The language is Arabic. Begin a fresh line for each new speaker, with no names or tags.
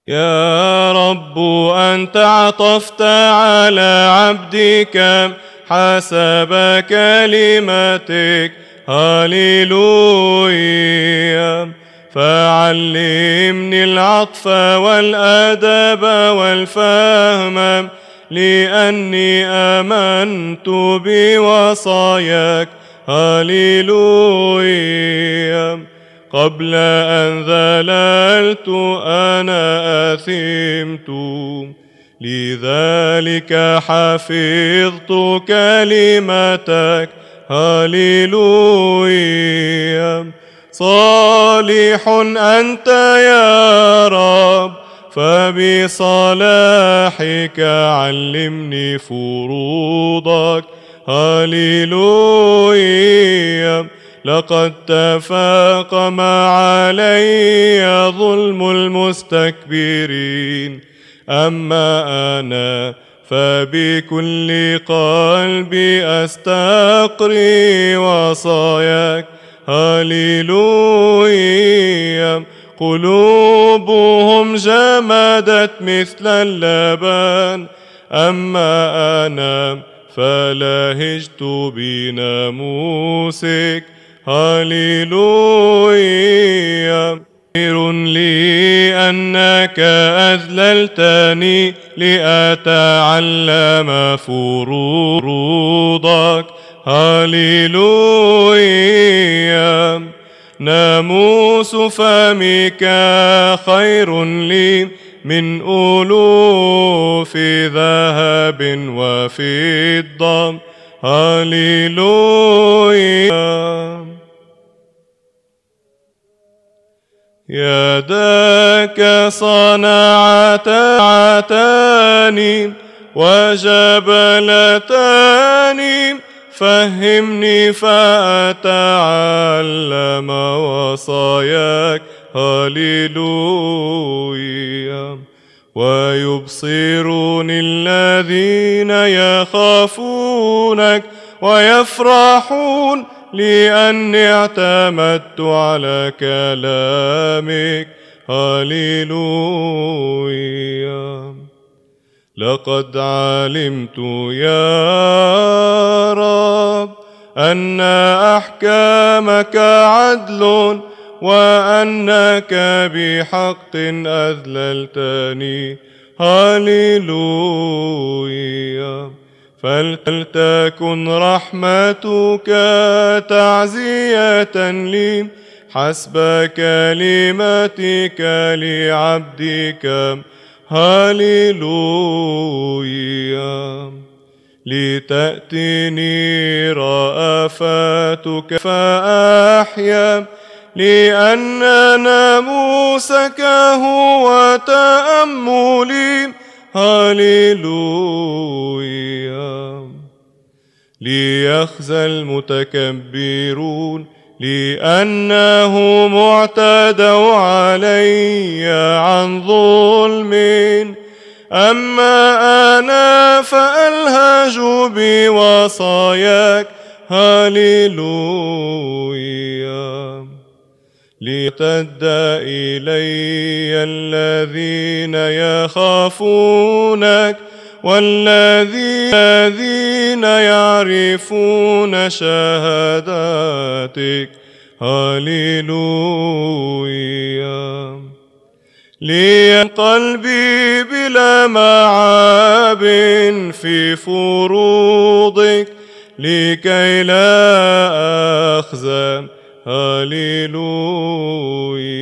يا رب أنت عطفت على عبدك حسب كلمتك، هاليلويا. فعلمني العطف والأدب والفهم، لأني آمنت بوصاياك، هاليلويا. قبل أن ذللت أنا أثمت، لذلك حفظت كلمتك، هاليلويا. صالح أنت يا رب، فبصلاحك علمني فروضك، هاليلويا. لقد تفاقم علي ظلم المستكبرين، أما أنا فبكل قلبي أستقري وصاياك، هاليلويا. قلوبهم جمدت مثل اللبن، أما أنا فلهجت بناموسك، هاليلويا. خير لي أنك أذللتني لأتعلم فروضك، هاليلويا. ناموس فمك خير لي من ألوف ذهب وفضة، هاليلويا. يداك صنعتان وجبلتان، فهمني فأتعلم وصاياك، هاليلويا. ويبصرني الذين يخافونك ويفرحون، لأني اعتمدت على كلامك، هاليلويا. لقد علمت يا رب أن أحكامك عدل، وأنك بحق أذللتني، هاليلويا. فلتكن رحمتك تعزية لي حسب كلمتك لعبدك، هاليلويا. لتأتني رأفتك فأحيا، لأن ناموسك هو تأملي، هاليلويا. ليخزى المتكبرون، لأنهم اعتدوا علي عن ظلم، أما أنا فألهج بوصاياك، هاليلويا. ليرتد إلي الذين يخافونك، والذين يعرفون شهاداتك، هاليلويا. لي قلبي بلا معاب في فروضك، لكي لا أخزى، هاليلويا.